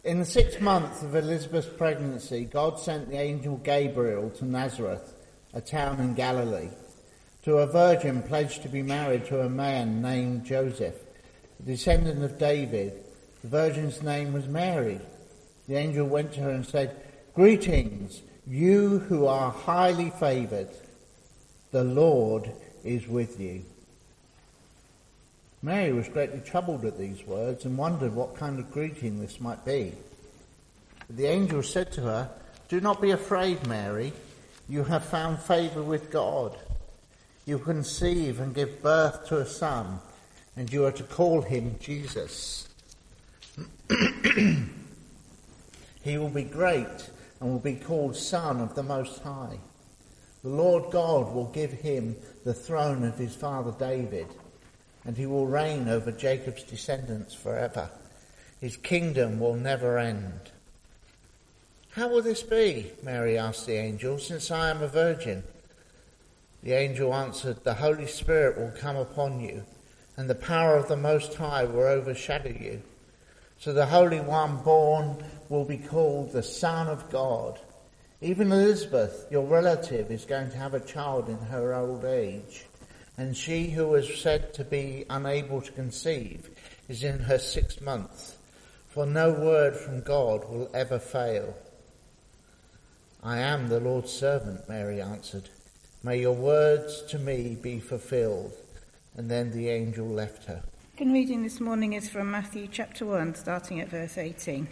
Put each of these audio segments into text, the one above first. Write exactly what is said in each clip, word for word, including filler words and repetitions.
In the sixth month of Elizabeth's pregnancy, God sent the angel Gabriel to Nazareth, a town in Galilee, to a virgin pledged to be married to a man named Joseph, a descendant of David. The virgin's name was Mary. The angel went to her and said, "Greetings, you who are highly favoured. The Lord is with you." Mary was greatly troubled at these words and wondered what kind of greeting this might be. But the angel said to her, "Do not be afraid, Mary. You have found favour with God. You conceive and give birth to a son, and you are to call him Jesus. He will be great and will be called Son of the Most High. The Lord God will give him the throne of his father David, and he will reign over Jacob's descendants forever. His kingdom will never end." "How will this be?" Mary asked the angel, "since I am a virgin?" The angel answered, "The Holy Spirit will come upon you, and the power of the Most High will overshadow you. So the Holy One born will be called the Son of God. Even Elizabeth, your relative, is going to have a child in her old age. And she who was said to be unable to conceive is in her sixth month, for no word from God will ever fail." "I am the Lord's servant," Mary answered. "May your words to me be fulfilled." And then the angel left her. The reading this morning is from Matthew chapter one, starting at verse eighteen.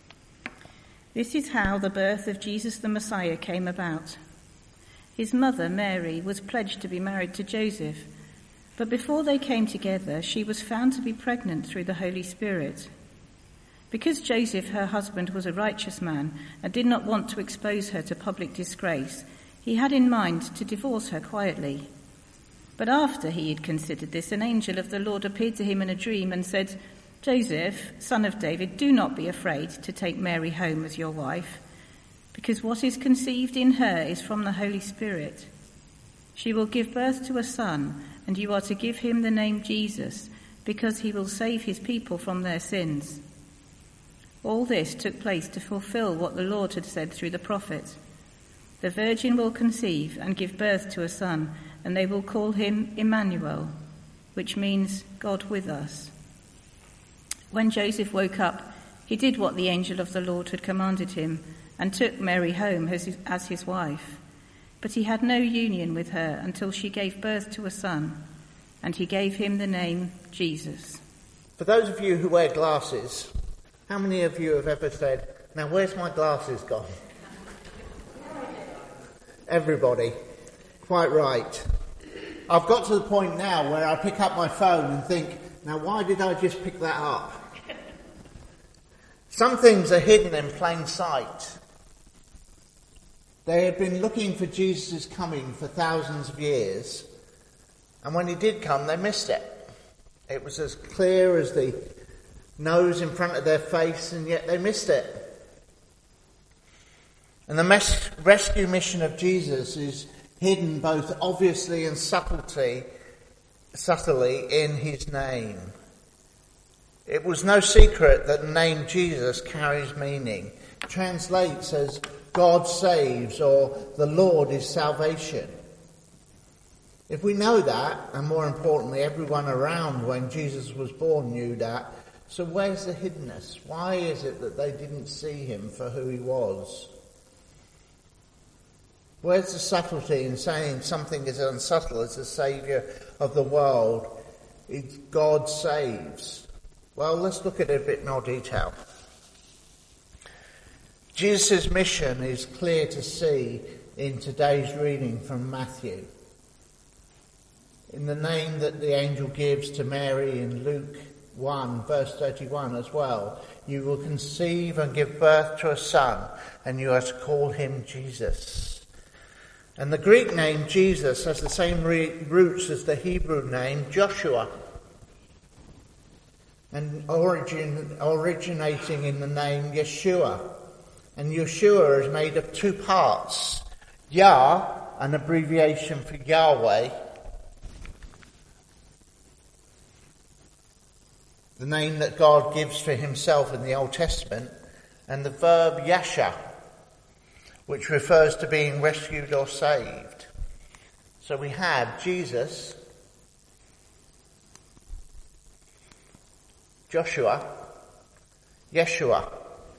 This is how the birth of Jesus the Messiah came about. His mother, Mary, was pledged to be married to Joseph, but before they came together, she was found to be pregnant through the Holy Spirit. Because Joseph, her husband, was a righteous man and did not want to expose her to public disgrace, he had in mind to divorce her quietly. But after he had considered this, an angel of the Lord appeared to him in a dream and said, "Joseph, son of David, do not be afraid to take Mary home as your wife, because what is conceived in her is from the Holy Spirit. She will give birth to a son, and you are to give him the name Jesus, because he will save his people from their sins." All this took place to fulfill what the Lord had said through the prophet. "The virgin will conceive and give birth to a son, and they will call him Emmanuel," which means God with us. When Joseph woke up, he did what the angel of the Lord had commanded him and took Mary home as his, as his wife. But he had no union with her until she gave birth to a son, and he gave him the name Jesus. For those of you who wear glasses, how many of you have ever said, "Now where's my glasses gone?" Everybody. Quite right. I've got to the point now where I pick up my phone and think, now why did I just pick that up? Some things are hidden in plain sight. They had been looking for Jesus' coming for thousands of years, and when he did come, they missed it. It was as clear as the nose in front of their face, and yet they missed it. And the mes- rescue mission of Jesus is hidden both obviously and subtlety, subtly in his name. It was no secret that the name Jesus carries meaning. It translates as God saves, or the Lord is salvation. If we know that, and more importantly, everyone around when Jesus was born knew that, so where's the hiddenness? Why is it that they didn't see him for who he was? Where's the subtlety in saying something as unsubtle as the Saviour of the world? It's God saves. Well, let's look at it in a bit more detail. Jesus' mission is clear to see in today's reading from Matthew. In the name that the angel gives to Mary in Luke one, verse thirty-one as well, you will conceive and give birth to a son, and you are to call him Jesus. And the Greek name Jesus has the same re- roots as the Hebrew name Joshua, and origin, originating in the name Yeshua. And Yeshua is made of two parts. Yah, an abbreviation for Yahweh, the name that God gives for himself in the Old Testament, and the verb yasha, which refers to being rescued or saved. So we have Jesus, Joshua, Yeshua.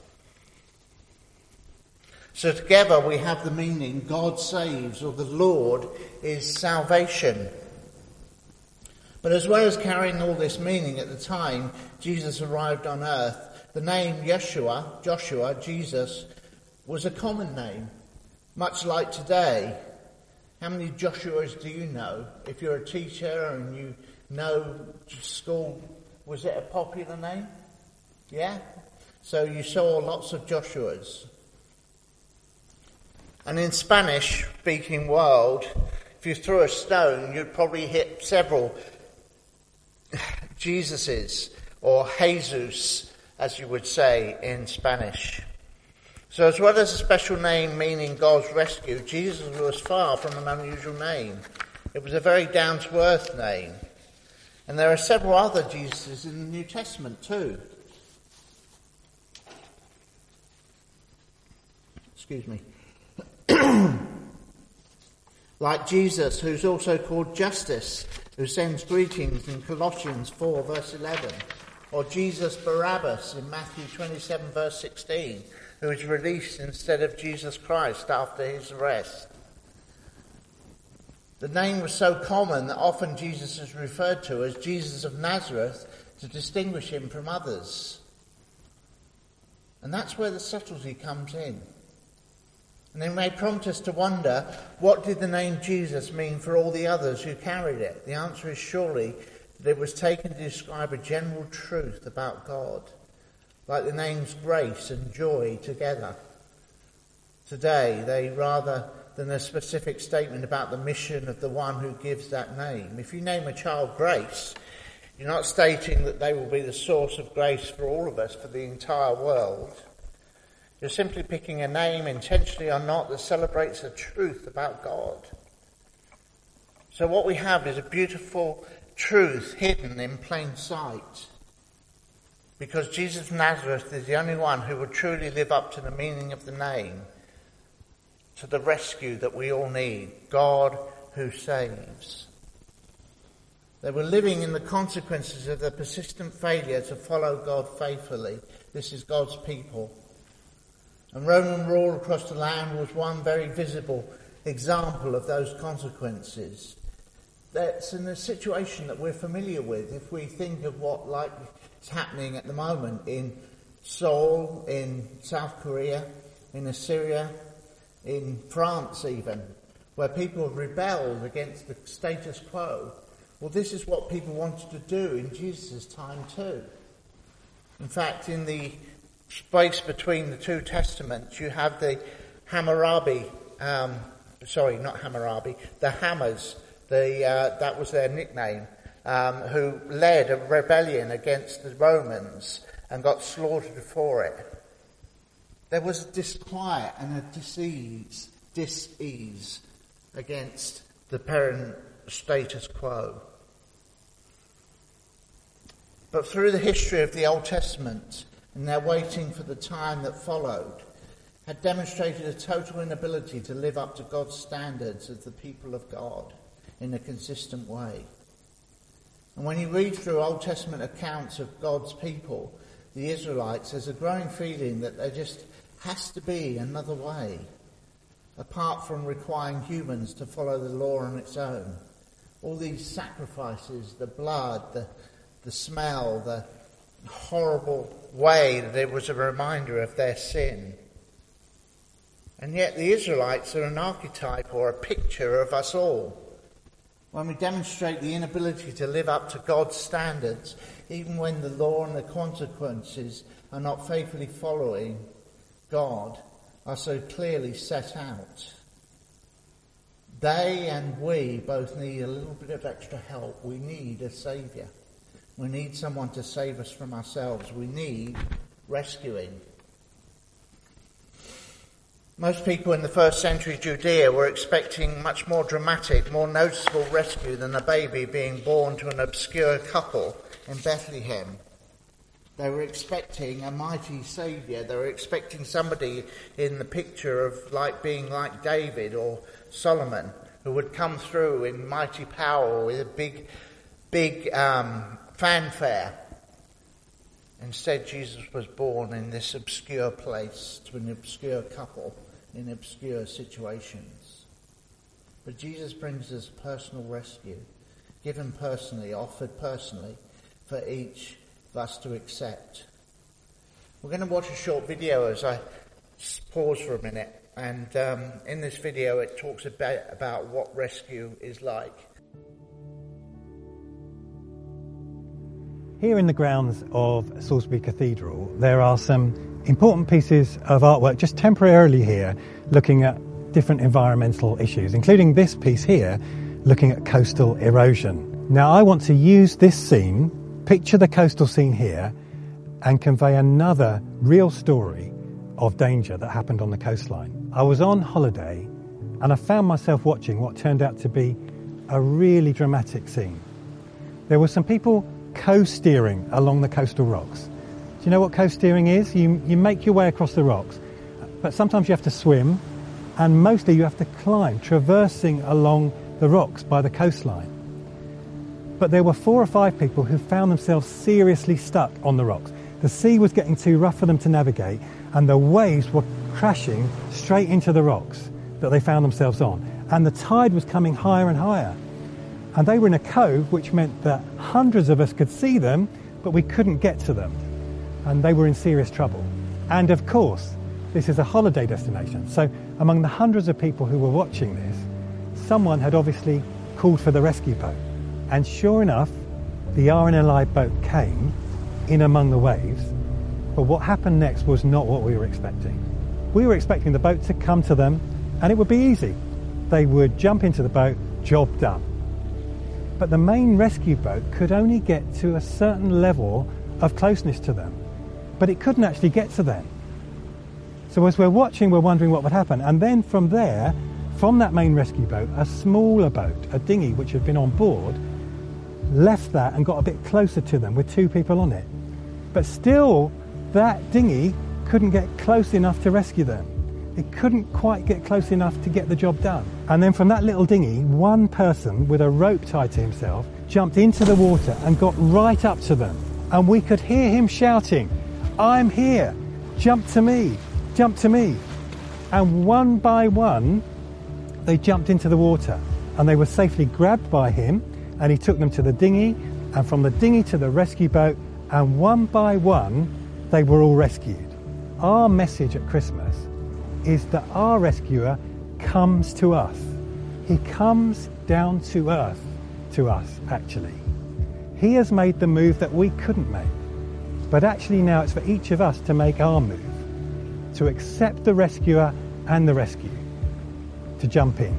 So together we have the meaning God saves, or the Lord is salvation. But as well as carrying all this meaning at the time Jesus arrived on earth, the name Yeshua, Joshua, Jesus, was a common name, much like today. How many Joshuas do you know? If you're a teacher and you know school, was it a popular name? Yeah? So you saw lots of Joshuas. And in Spanish-speaking world, if you threw a stone, you'd probably hit several Jesuses, or Jesus, as you would say in Spanish. So as well as a special name meaning God's rescue, Jesus was far from an unusual name. It was a very down-to-earth name. And there are several other Jesuses in the New Testament too. Excuse me. Like Jesus, who's also called Justice, who sends greetings in Colossians four verse eleven, or Jesus Barabbas in Matthew twenty-seven verse sixteen, who is released instead of Jesus Christ after his arrest. The name was so common that often Jesus is referred to as Jesus of Nazareth to distinguish him from others. And that's where the subtlety comes in. And it may prompt us to wonder, what did the name Jesus mean for all the others who carried it? The answer is surely that it was taken to describe a general truth about God, like the names grace and joy together. Today, they rather than a specific statement about the mission of the one who gives that name. If you name a child Grace, you're not stating that they will be the source of grace for all of us, for the entire world. You're simply picking a name, intentionally or not, that celebrates the truth about God. So what we have is a beautiful truth hidden in plain sight. Because Jesus of Nazareth is the only one who will truly live up to the meaning of the name, to the rescue that we all need, God who saves. They were living in the consequences of their persistent failure to follow God faithfully. This is God's people. And Roman rule across the land was one very visible example of those consequences. That's in a situation that we're familiar with if we think of what like is happening at the moment in Seoul, in South Korea, in Assyria, in France even, where people have rebelled against the status quo. Well, this is what people wanted to do in Jesus' time too. In fact, in the space between the two testaments, you have the Hammurabi, um, sorry, not Hammurabi, the Hammers, the, uh, that was their nickname, um, who led a rebellion against the Romans and got slaughtered for it. There was a disquiet and a dis-ease, dis-ease against the parent status quo. But through the history of the Old Testament, and their waiting for the time that followed, had demonstrated a total inability to live up to God's standards of the people of God in a consistent way. And when you read through Old Testament accounts of God's people, the Israelites, there's a growing feeling that there just has to be another way, apart from requiring humans to follow the law on its own. All these sacrifices, the blood, the, the smell, the horrible way that it was a reminder of their sin. And yet the Israelites are an archetype or a picture of us all. When we demonstrate the inability to live up to God's standards, even when the law and the consequences are not faithfully following God, are so clearly set out. They and we both need a little bit of extra help. We need a saviour. We need someone to save us from ourselves. We need rescuing. Most people in the first century Judea were expecting much more dramatic, more noticeable rescue than a baby being born to an obscure couple in Bethlehem. They were expecting a mighty saviour. They were expecting somebody in the picture of like being like David or Solomon, who would come through in mighty power with a big, big um, fanfare. Instead, Jesus was born in this obscure place to an obscure couple in obscure situations. But Jesus brings us personal rescue, given personally, offered personally, for each of us to accept. We're going to watch a short video as I pause for a minute. And um, in this video, it talks about, about what rescue is like. Here in the grounds of Salisbury Cathedral, there are some important pieces of artwork just temporarily here, looking at different environmental issues, including this piece here, looking at coastal erosion. Now, I want to use this scene, picture the coastal scene here, and convey another real story of danger that happened on the coastline. I was on holiday and I found myself watching what turned out to be a really dramatic scene. There were some people co-steering along the coastal rocks. Do you know what co-steering is? You, you make your way across the rocks, but sometimes you have to swim, and mostly you have to climb, traversing along the rocks by the coastline. But there were four or five people who found themselves seriously stuck on the rocks. The sea was getting too rough for them to navigate, and the waves were crashing straight into the rocks that they found themselves on. And the tide was coming higher and higher. And they were in a cove, which meant that hundreds of us could see them, but we couldn't get to them. And they were in serious trouble. And of course, this is a holiday destination. So among the hundreds of people who were watching this, someone had obviously called for the rescue boat. And sure enough, the R N L I boat came in among the waves. But what happened next was not what we were expecting. We were expecting the boat to come to them, and it would be easy. They would jump into the boat, job done. But the main rescue boat could only get to a certain level of closeness to them. But it couldn't actually get to them. So as we're watching, we're wondering what would happen. And then from there, from that main rescue boat, a smaller boat, a dinghy which had been on board, left that and got a bit closer to them with two people on it. But still, that dinghy couldn't get close enough to rescue them. It couldn't quite get close enough to get the job done. And then from that little dinghy, one person with a rope tied to himself jumped into the water and got right up to them. And we could hear him shouting, "I'm here, jump to me, jump to me." And one by one, they jumped into the water and they were safely grabbed by him, and he took them to the dinghy, and from the dinghy to the rescue boat, and one by one, they were all rescued. Our message at Christmas is that our rescuer comes to us. He comes down to earth to us, actually. He has made the move that we couldn't make. But actually now it's for each of us to make our move, to accept the rescuer and the rescue, to jump in.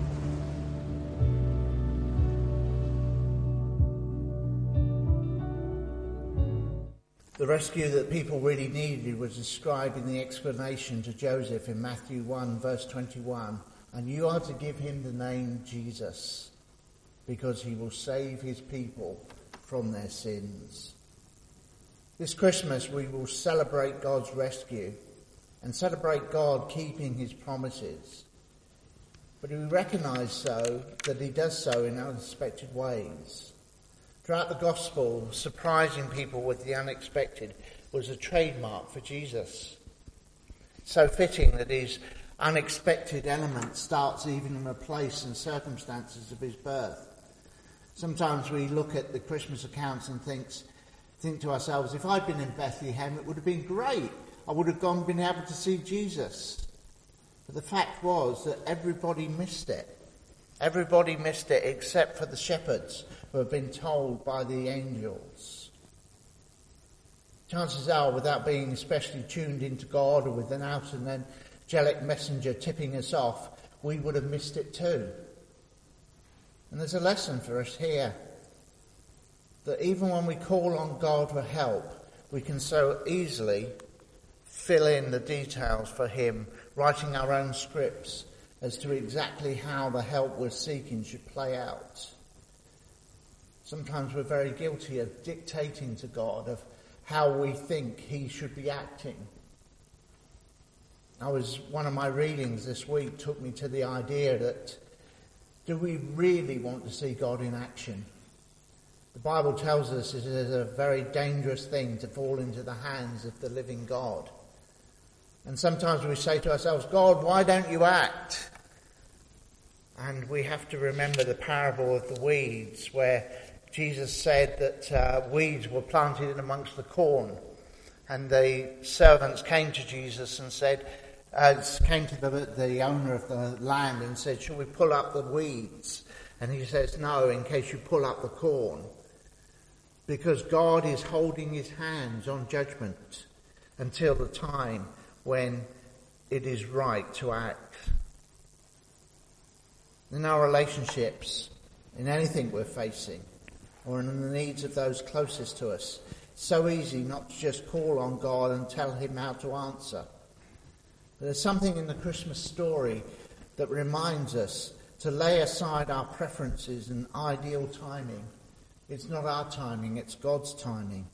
The rescue that people really needed was described in the explanation to Joseph in Matthew one, verse twenty-one. "And you are to give him the name Jesus, because he will save his people from their sins." This Christmas we will celebrate God's rescue and celebrate God keeping his promises. But we recognise so that he does so in unexpected ways. Throughout the gospel, surprising people with the unexpected was a trademark for Jesus. So fitting that his unexpected element starts even in the place and circumstances of his birth. Sometimes we look at the Christmas accounts and thinks, think to ourselves, if I'd been in Bethlehem, it would have been great. I would have gone been able to see Jesus. But the fact was that everybody missed it. Everybody missed it except for the shepherds who have been told by the angels. Chances are, without being especially tuned into God or with an out and then angelic messenger tipping us off, we would have missed it too. And there's a lesson for us here, that even when we call on God for help, we can so easily fill in the details for him, writing our own scripts as to exactly how the help we're seeking should play out. Sometimes we're very guilty of dictating to God, of how we think he should be acting. I was, one of my readings this week took me to the idea that, do we really want to see God in action? The Bible tells us it is a very dangerous thing to fall into the hands of the living God. And sometimes we say to ourselves, God, why don't you act? And we have to remember the parable of the weeds, where Jesus said that uh, weeds were planted in amongst the corn. And the servants came to Jesus and said, uh, came to the, the owner of the land and said, shall we pull up the weeds? And he says, no, in case you pull up the corn. Because God is holding his hands on judgment until the time when it is right to act. In our relationships, in anything we're facing, or in the needs of those closest to us, it's so easy not to just call on God and tell him how to answer. But there's something in the Christmas story that reminds us to lay aside our preferences and ideal timing. It's not our timing, it's God's timing.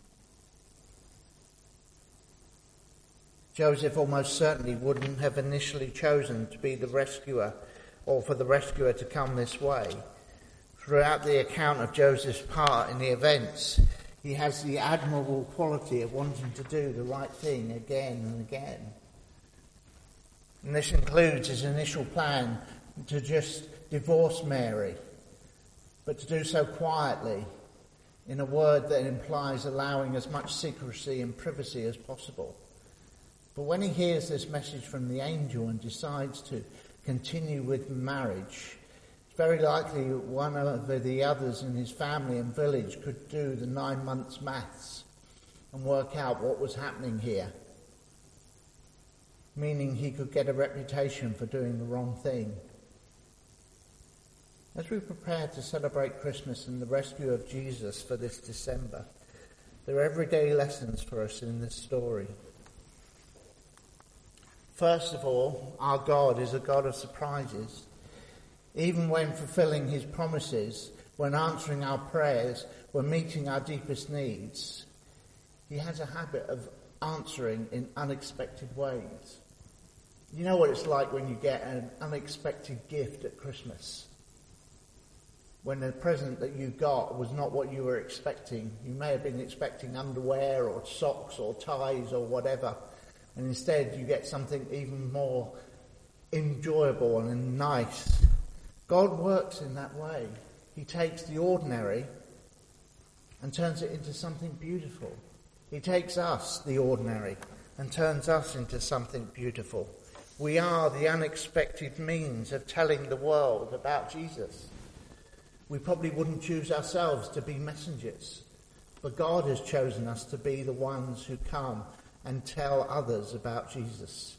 Joseph almost certainly wouldn't have initially chosen to be the rescuer, or for the rescuer to come this way. Throughout the account of Joseph's part in the events, he has the admirable quality of wanting to do the right thing again and again. And this includes his initial plan to just divorce Mary, but to do so quietly, in a word that implies allowing as much secrecy and privacy as possible. But when he hears this message from the angel and decides to continue with marriage, it's very likely one of the others in his family and village could do the nine months maths and work out what was happening here, meaning he could get a reputation for doing the wrong thing. As we prepare to celebrate Christmas and the rescue of Jesus for this December, there are everyday lessons for us in this story. First of all, our God is a God of surprises. Even when fulfilling his promises, when answering our prayers, when meeting our deepest needs, he has a habit of answering in unexpected ways. You know what it's like when you get an unexpected gift at Christmas. When the present that you got was not what you were expecting. You may have been expecting underwear or socks or ties or whatever. And instead you get something even more enjoyable and nice. God works in that way. He takes the ordinary and turns it into something beautiful. He takes us, the ordinary, and turns us into something beautiful. We are the unexpected means of telling the world about Jesus. We probably wouldn't choose ourselves to be messengers, but God has chosen us to be the ones who come and tell others about Jesus.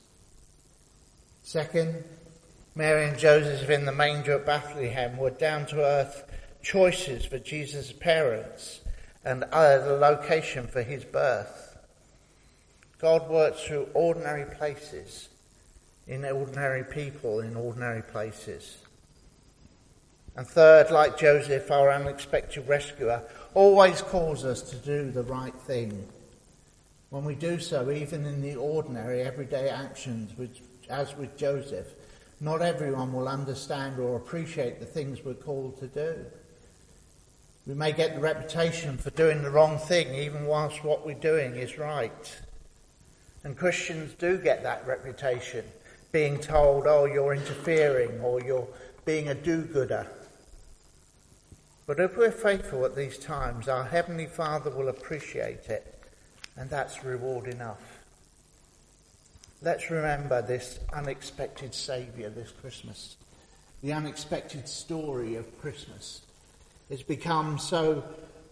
Second, Mary and Joseph in the manger at Bethlehem were down-to-earth choices for Jesus' parents and uh, the location for his birth. God works through ordinary places, in ordinary people, in ordinary places. And third, like Joseph, our unexpected rescuer always calls us to do the right thing. When we do so, even in the ordinary, everyday actions, which, as with Joseph, not everyone will understand or appreciate the things we're called to do. We may get the reputation for doing the wrong thing, even whilst what we're doing is right. And Christians do get that reputation, being told, oh, you're interfering, or you're being a do-gooder. But if we're faithful at these times, our Heavenly Father will appreciate it, and that's reward enough. Let's remember this unexpected Saviour this Christmas, the unexpected story of Christmas. It's become so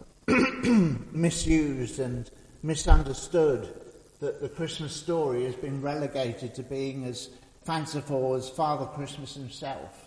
misused and misunderstood that the Christmas story has been relegated to being as fanciful as Father Christmas himself.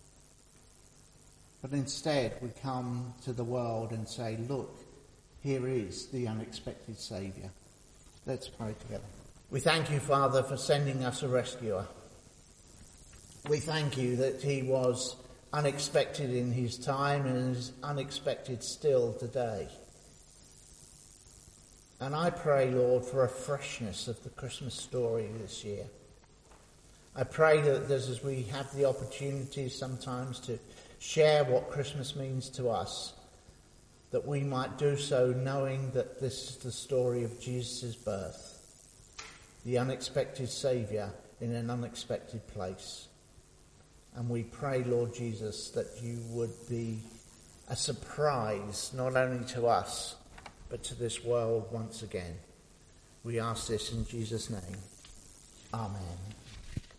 But instead we come to the world and say, look, here is the unexpected Saviour. Let's pray together. We thank you, Father, for sending us a rescuer. We thank you that he was unexpected in his time and is unexpected still today. And I pray, Lord, for a freshness of the Christmas story this year. I pray that as we have the opportunity sometimes to share what Christmas means to us, that we might do so knowing that this is the story of Jesus' birth, the unexpected Saviour in an unexpected place. And we pray, Lord Jesus, that you would be a surprise not only to us, but to this world once again. We ask this in Jesus' name. Amen.